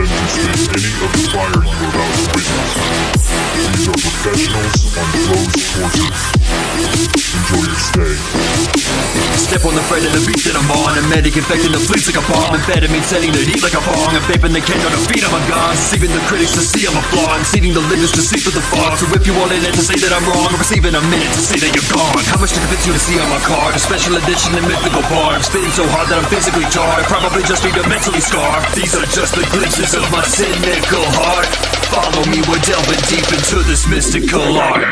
pretend to spit any of the fire you're about to witness. These are professionals on closed courses. Enjoy your stay. Step on the thread of the beat that I'm on. A medic infecting the fleets like a bomb. Amphetamine setting the heat like a bong. I'm vaping the candle to feed on my guns. Deceiving the critics to see I'm a flaw. I'm seeding the livers to sleep with the fog. So if you want in it to say that I'm wrong, I'm receiving a minute to say that you're gone. How much to convince you to see on my card? A special edition and mythical bar. I'm spitting so hard that I'm physically jarred. Probably just need to mentally scar. These are just the glimpses of my cynical heart. Follow me, we're delving deep into this mystical art.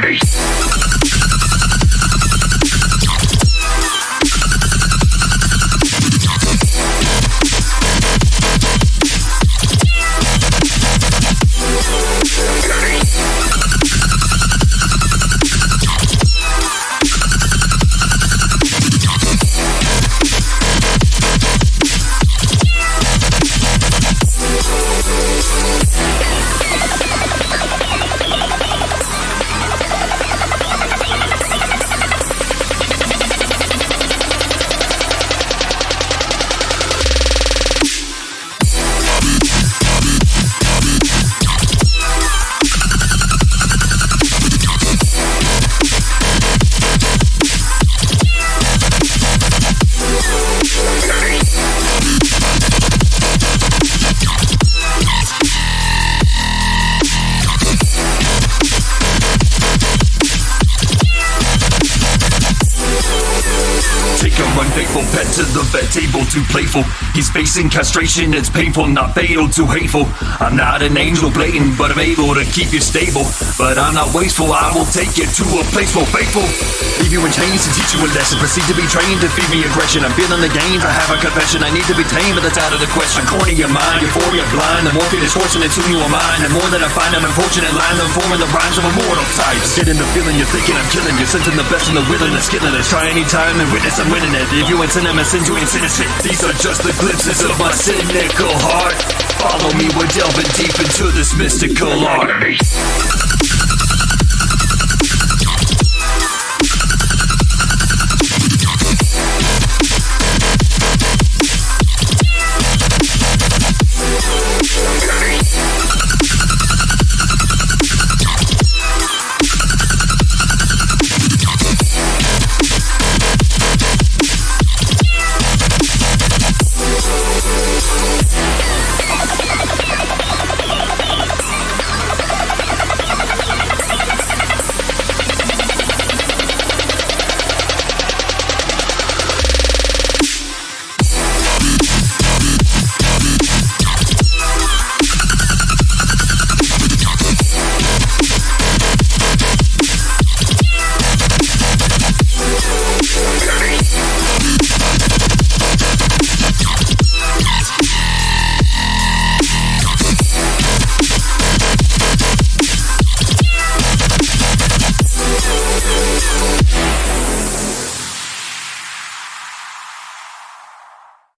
Unfaithful pet to the vet table, too playful. He's facing castration, it's painful, not fatal, too hateful. I'm not an angel blatant, but I'm able to keep you stable. But I'm not wasteful, I will take you to a place more faithful. Leave you in chains to teach you a lesson. Proceed to be trained to feed me aggression. I'm feeling the gains, I have a confession. I need to be tamed, but that's out of the question. I'm cornering your mind, euphoria blind. The morphine is forcing it to you or mine. The more that I find, I'm unfortunate line. I'm forming the rhymes of immortal types. Getting the feeling you're thinking I'm killing you. Sensing the best and the willing and skilling it. Try anytime and witness I'm winning it. If you ain't sin, I'm a sin, you ain't innocent. These are just the glimpses of my cynical heart. Follow me, we're delving deep into this mystical art.